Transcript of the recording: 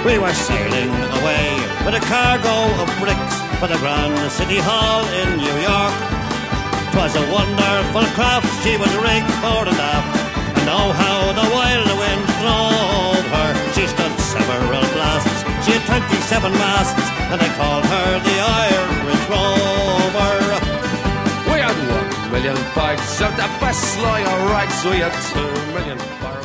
We were sailing away with a cargo of bricks for the Grand City Hall in New York. 'Twas a wonderful craft, she was rigged fore and aft, and oh how the wild wind drove her. She stood several blasts, she had 27 masts, and they called her the Irish Rover. We had 1 million bags of the best lawyer rags, we had 2 million barrels.